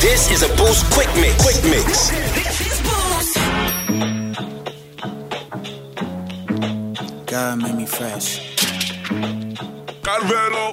This is a Boost Quick Mix. Quick Mix. God made me fresh. Yeah,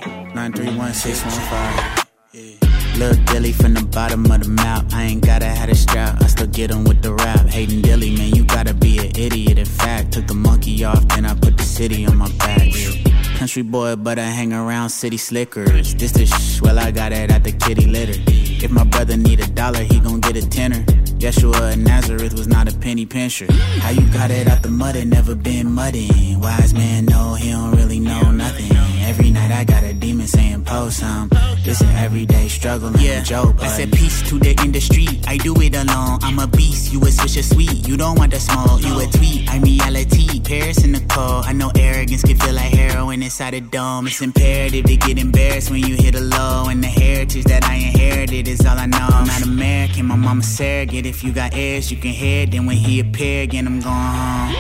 931-615. Lil Dilly from the bottom of the map. I ain't gotta have a strap, I still get him with the rap. Hating Dilly, man, you gotta be an idiot. In fact, took the monkey off, then I put the city on my back. Country boy, but I hang around city slickers. This the well, I got it at the kitty litter. If my brother need $1, he gon' get a tenner. Yeshua of Nazareth was not a penny pincher. How you got it out the mud and never been mudding? Wise man, no, he don't really know nothing. Every night I got a demon saying post some. This an everyday struggle, yeah. Joke, I said peace to the industry. I do it alone. I'm a beast. You a swisher sweet. You don't want the smoke. You a tweet. I'm reality. Paris in the cold. I know arrogance can feel like heroin inside a dome. It's imperative to get embarrassed when you hit a low. And the heritage that I inherited is all I know. I'm not American. My mama's surrogate. If you got heirs, you can hear it. Then when he appear again, I'm going home.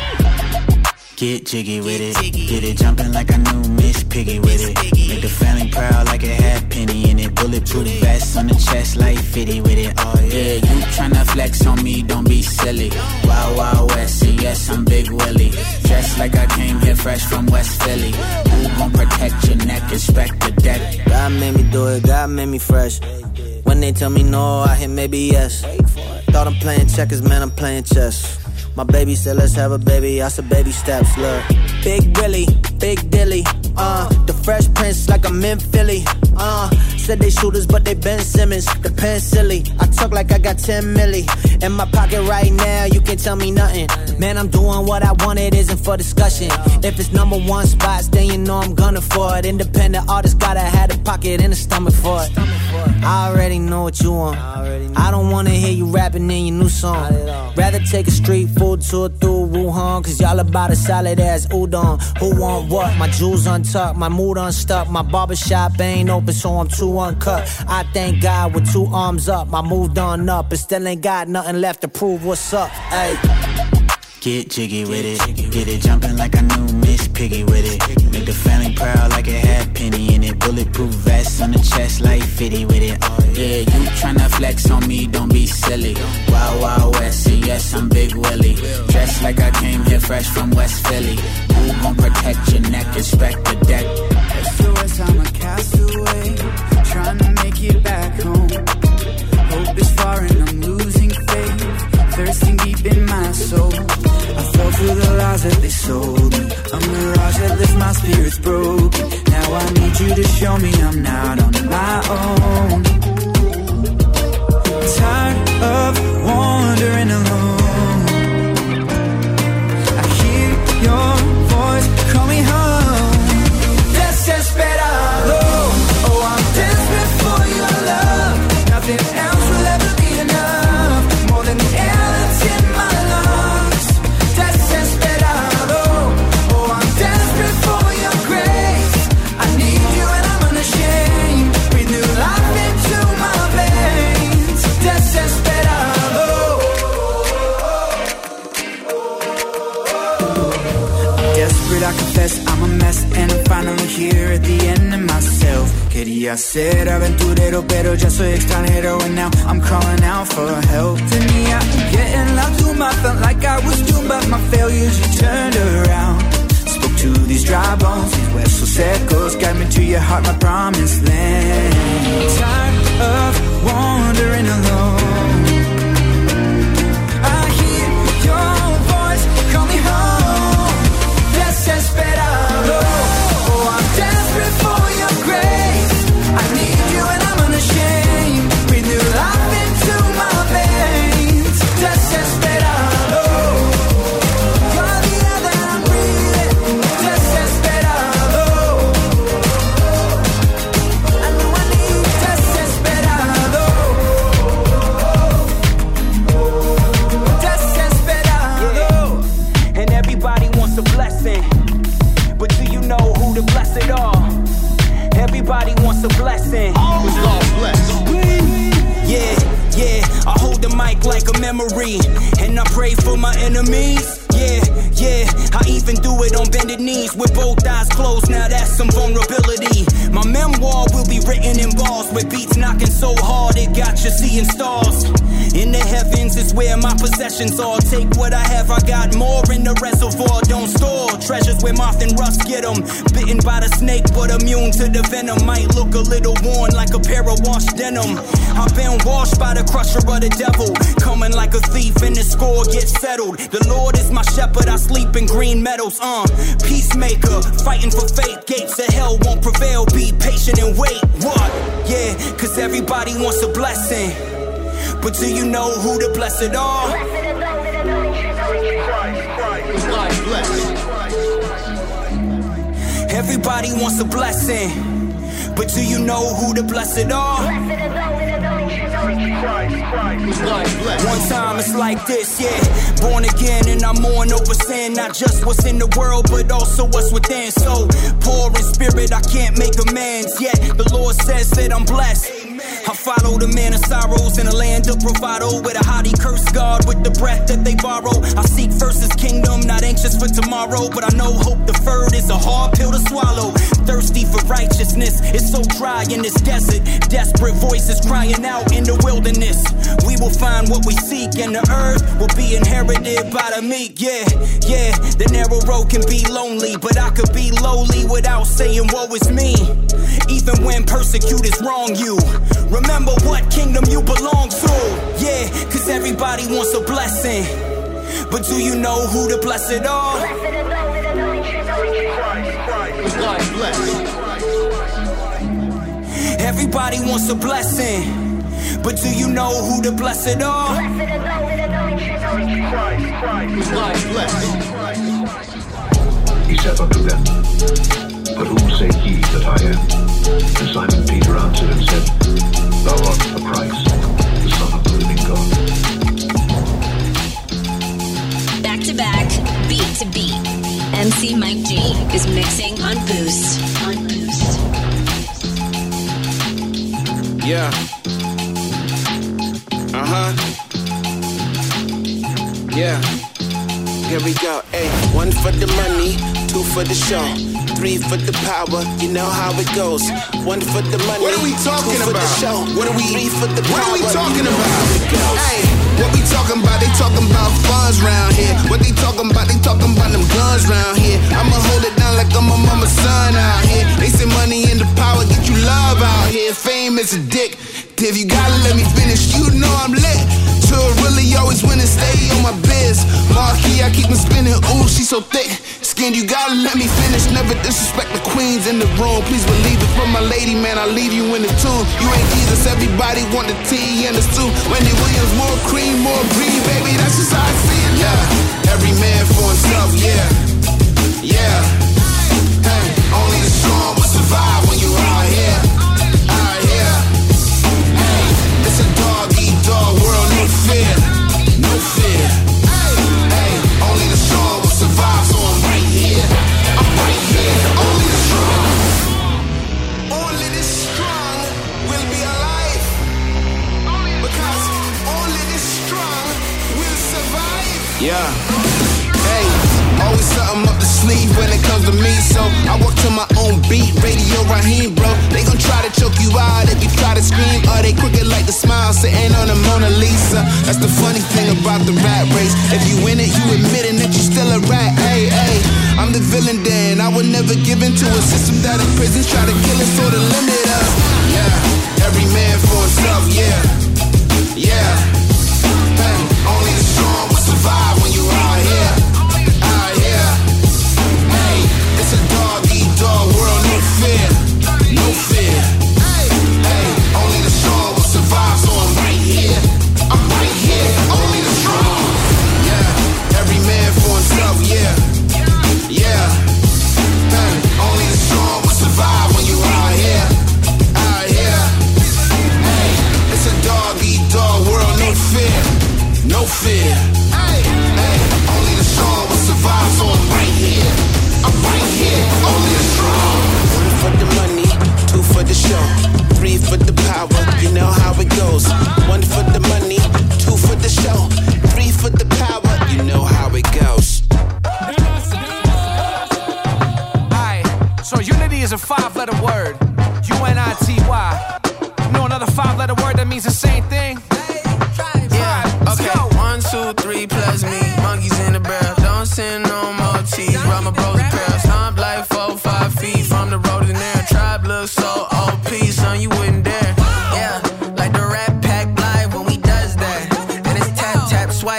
Get jiggy with it, get it jumping like I knew Miss Piggy with it. Make the family proud like it had penny in it. Bulletproof vest on the chest like 50 with it. Oh yeah, you tryna flex on me, don't be silly. Wild Wild West, and yes I'm Big Willie. Dressed like I came here fresh from West Philly. Who gon' protect your neck, inspect the deck? God made me do it, God made me fresh. When they tell me no, I hit maybe yes. Thought I'm playing checkers, man, I'm playing chess. My baby said let's have a baby, I said baby steps, look. Big Willie, Big Dilly, the Fresh Prince like I'm in Philly, said they shooters but they Ben Simmons, the pen silly. I talk like I got 10 milli in my pocket right now, you can't tell me nothing. Man, I'm doing what I want, it isn't for discussion. If it's #1 spots, then you know I'm gunning for it. Independent artist gotta have a pocket and a stomach for it. I already know what you want. I don't wanna hear you rapping in your new song. Rather take a street food tour through Wuhan, cause y'all about as solid as udon. Who want what? My jewels untucked, my mood unstuck. My barbershop ain't open, so I'm too uncut. I thank God with 2 arms up. I moved on up, but still ain't got nothing left to prove what's up. Ay. Get jiggy with it, get it jumping like I knew Miss Piggy with it. Make the family proud like it had penny in it. Bulletproof vest on the chest like 50 with it. Oh yeah, you tryna flex on me, don't be silly. Wild Wild West, and yes I'm Big Willie. Dressed like I came here fresh from West Philly. Who gon' protect your neck, inspect the deck? SOS, I'm a castaway, trying to make it back home. Hope is far and I'm losing faith, thirsting deep in my soul. I fell for the lies that they sold me, a mirage that left my spirits broken. Now I need you to show me I'm not on my own. Tired of wandering alone. I hear your voice call me home. Desesperado, oh I'm desperate for your love. Nothing else will ever be enough, more than the air that's in my lungs. Desesperado, oh I'm desperate for your grace. I need you and I'm unashamed. Breathe new life into my veins. Desesperado. I'm desperate, I confess, I'm a mess, and I'm finally here at the end of myself. Quería ser aventurero, pero ya soy extranjero, and now I'm calling out for help. Tenía pie en la tumba, felt like I was doomed, but my failures you turned around. Spoke to these dry bones, these huesos secos, guide me to your heart, my promised land. Tired of wandering alone. I hear your voice call me home. Desesperado, oh I'm desperate for your grace. I need you and I'm unashamed. Breathe new life into my veins. Desesperado, you're the air that I'm breathing. Desesperado, I know I need desesperado. Desesperado. And everybody wants a blessing, but do you know who the blessed are? Everybody wants a blessing. Who's God's blessed? Yeah, yeah, I hold the mic like a memory, and I pray for my enemies. Yeah, yeah, I even do it on bended knees with both eyes closed, now that's some vulnerability. My memoir will be written in bars with beats knocking so hard it got your million stars. In the heavens is where my possessions are. Take what I have, I got more in the reservoir. Don't store treasures where moth and rust get them. Bitten by the snake, but immune to the venom. Might look a little worn like a pair of washed denim. I've been washed by the crusher of the devil. Coming like a thief and the score gets settled. The Lord is my shepherd, I sleep in green meadows. Peacemaker, fighting for faith. Gates of hell won't prevail. Be patient and wait. What? Yeah, cause everybody wants a blessing. But do you know who the blessed are? Everybody wants a blessing. But do you know who the blessed are? One time it's like this, yeah. Born again and I mourn over sin. Not just what's in the world, but also what's within. So poor in spirit, I can't make amends. Yet the Lord says that I'm blessed. I follow the man of sorrows in a land of bravado, where the haughty curse God with the breath that they borrow. I seek first his kingdom, not anxious for tomorrow, but I know hope deferred is a hard pill to swallow. Thirsty for righteousness, it's so dry in this desert. Desperate voices crying out in the wilderness. We will find what we seek, and the earth will be inherited by the meek. Yeah, yeah, the narrow road can be lonely, but I could be lowly without saying woe is me. Even when persecutors wrong you, remember what kingdom you belong to. Yeah, cause everybody wants a blessing. But do you know who the blessed are? Everybody wants a blessing. But do you know who the blessed are? He said unto them, But whom say ye that I am? And Simon Peter answered and said, Thou art the Christ, the Son of the living God. Back to back, beat to beat. MC Mike G is mixing on Boost. Yeah. Yeah. Here we go. Hey, 1 for the money, 2 for the show, 3 for the power. You know how it goes. 1 for the money. What are we talking 2 for about? the show. What are we? 3 for the power. What are we talking you know about? How it goes. Hey, what we talking about? They talking about funds round here. What they talking about? They talking about them guns round here. I'ma hold it down like I'm a mama's son out here. They say money and the power get you love out here. Fame is a dick. If you gotta let me finish, you know I'm lit. To really always win and stay on my biz. Marquee, I keep them spinning. Ooh, she so thick. Skinned, you gotta let me finish. Never disrespect the queens in the room. Please believe it. From my lady, man, I leave you in the tune. You ain't Jesus, everybody want the tea and the stew. Wendy Williams, more cream, more green, baby. That's just how I see it. Yeah, every man for himself. Yeah, yeah. Hey, only the strong will survive when you out here. Out here. Hey, it's a dog-eat-dog world, no fear, no fear. Hey, only the strong will survive, so I'm right here. I'm right here, only the strong. Only the strong will be alive. Because only the strong will survive. Yeah. Hey, always something up the sleeve when it comes to me. So I work to my own beat, Radio Raheem, bro. They gon' try to choke you out if you try to scream. Or they crooked like the smile sitting on the Mona Lisa. That's the funny thing about the rat race. If you win it, you admitting that you still a rat. Hey, hey, I'm the villain then. I would never give in to a system that in prisons try to kill us or to limit us. Yeah, every man for himself, yeah, yeah. Hey, only the strong will survive when you out here. Out here. Hey, it's a dog-eat-dog world, no fear, no fear. Hey, only the strong will survive, so I'm right here. I'm right here, only the strong. Yeah, every man for himself, yeah, yeah. Hey, only the strong will survive when you out here. Out here. Hey, it's a dog-eat-dog world, no fear, no fear. Hey, only the strong will survive, so I'm right here. I'm right here, only the strong. 1 for the money, 2 for the show, 3 for the power. You know how it goes. 1 for the money, 2 for the show, 3 for the power. You know how it goes. Alright, so unity is a 5-letter word. UNITY. You know another 5-letter word that means the same thing?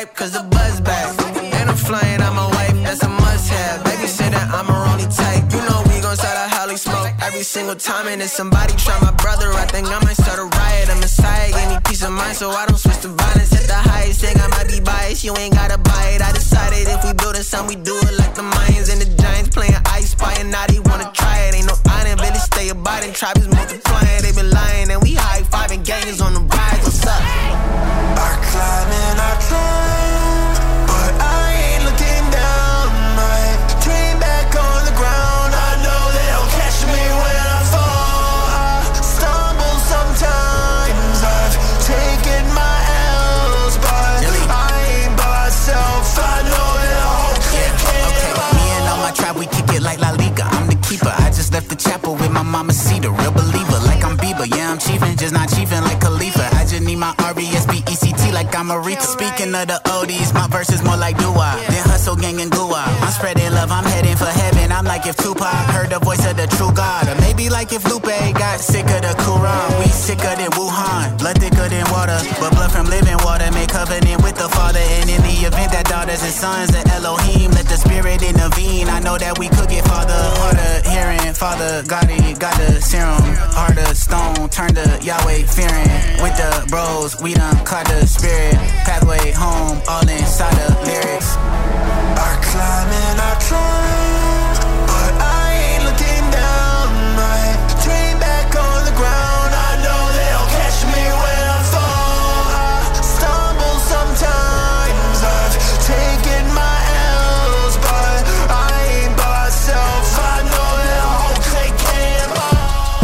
flight, cause the buzz back. And I'm flying on my wife, that's a must-have. Baby said that I'm her only type. You know we gon' start a Holly smoke every single time. And if somebody try my brother, I think I might start a riot. A Messiah gave me peace of mind, so I don't switch to violence. At the highest thing, I might be biased, you ain't gotta buy it. I decided if we building something, we do it like the Mayans and the Giants playing I Spy, and now they wanna try it. Ain't no island, really stay abiding. Tribe is multiplying, they been lying, and we high-fiving gangers on the rise. What's up? I climb and I climb, but I ain't looking down. My dream back on the ground. I know they'll catch me when I fall. I stumble sometimes. I've taken my L's, but I ain't by myself. I know they'll okay. Me and all my tribe, we kick it like La Liga. I'm the keeper. I just left the chapel with my mama Cedar. Real believer, like I'm Bieber. Yeah, I'm chiefin', just not chiefin' like Khalifa. I just need my R-E-S-B-E-C-T like I'm Aretha. Speaking of the oldies, my verse is more like doo-wop. Then hustle, gang, and goo-wop. I'm spreading love, I'm heading for heaven. I'm like if Tupac heard the voice of the true God. Or maybe like if Lupe got sick of the Quran. We sicker than Wuhan, blood thicker than water. But blood from living water, make covenant with the Father. And in the event that daughters and sons of Elohim, let the Spirit intervene. I know that we could get farther, harder hearing. Father, got the serum. Heart of stone, turn to Yahweh fearing. With the bros, we done caught the spirit. Pathway home, all inside the lyrics. I climb and I climb, but I ain't looking down. My dream back on the ground. I know they'll catch me when I fall. I stumble sometimes. I've taken my L's, but I ain't by myself. I know they'll hope they can fall.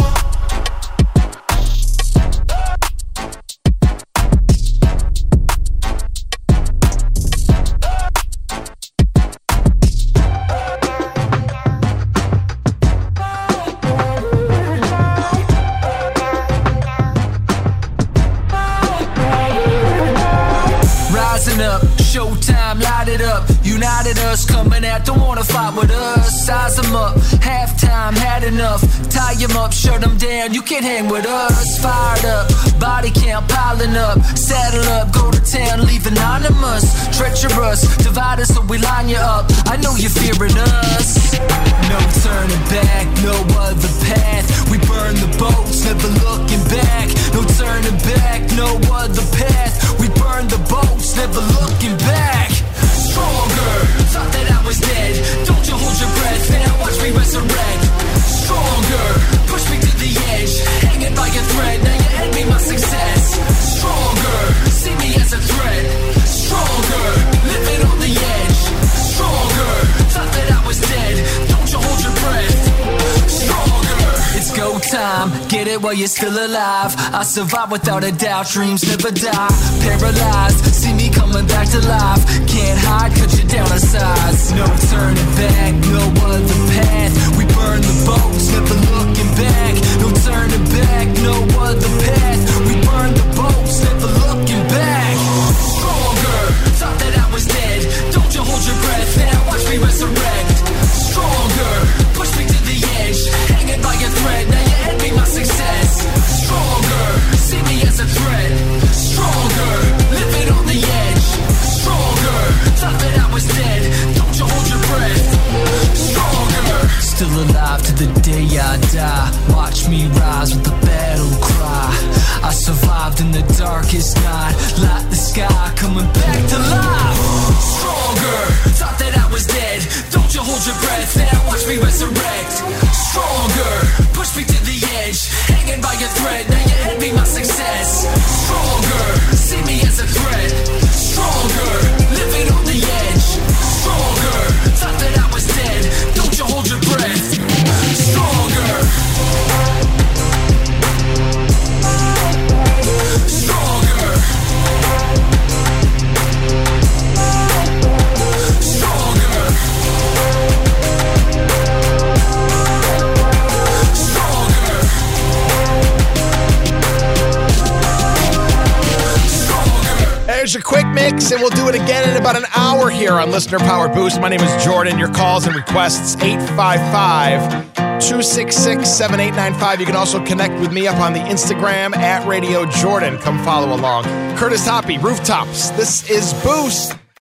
Rising up, showtime, light it up. United us, coming out, don't wanna fight with us. Size them up, halftime, had enough. Tie them up, shut them down, you can't hang with us. Fired up, body count piling up. Saddle up, go to town, leave anonymous. Treacherous, divide us so we line you up. I know you're fearing us. No turning back, no other path. We burn the boats, never looking back. No turning back, no other path. We burn the boats, never looking back. Stronger, thought that I was dead. Don't you hold your breath, now watch me resurrect. Stronger, push me to the edge. Hanging by a thread, now you envy my success. Stronger, see me as a threat. Stronger, living on the edge. Stronger, thought that I was dead. Don't you hold your breath. Stronger, it's go time, get it while you're still alive. I survive without a doubt, dreams never die. Paralyzed, see me coming back to life. Can't hide, cut you down a size. No turning back, no other path. We burn the boats, never looking back. No turning back, no other path. We burn the boats, never looking back. Stronger, thought that I was dead. Don't you hold your breath, now watch me resurrect. Stronger, push me to the edge. Hanging by a thread, now you envy my success. Stronger, see me as a threat. Stronger, living on the edge. Stronger, thought that I was dead. Don't you hold your breath. Stronger, still alive to the day I die. Watch me rise with the battle cry. I survived in the darkest night. Light the sky, coming back to life. Stronger, thought that I was dead. Don't you hold your breath, now watch me resurrect. Stronger, push me to the edge. Hanging by a thread, now you envy my success. Stronger, see me as a threat. Stronger, living on the edge. Stronger, thought that I was dead. Don't you hold your breath. Stronger. Stronger. Stronger. There's your quick mix, and we'll do it again in about an hour here on Listener Power Boost. My name is Jordan. Your calls and requests, 855 266-7895. You can also connect with me up on the Instagram at Radio Jordan. Come follow along. Curtis Hoppy, Rooftops. This is Boost.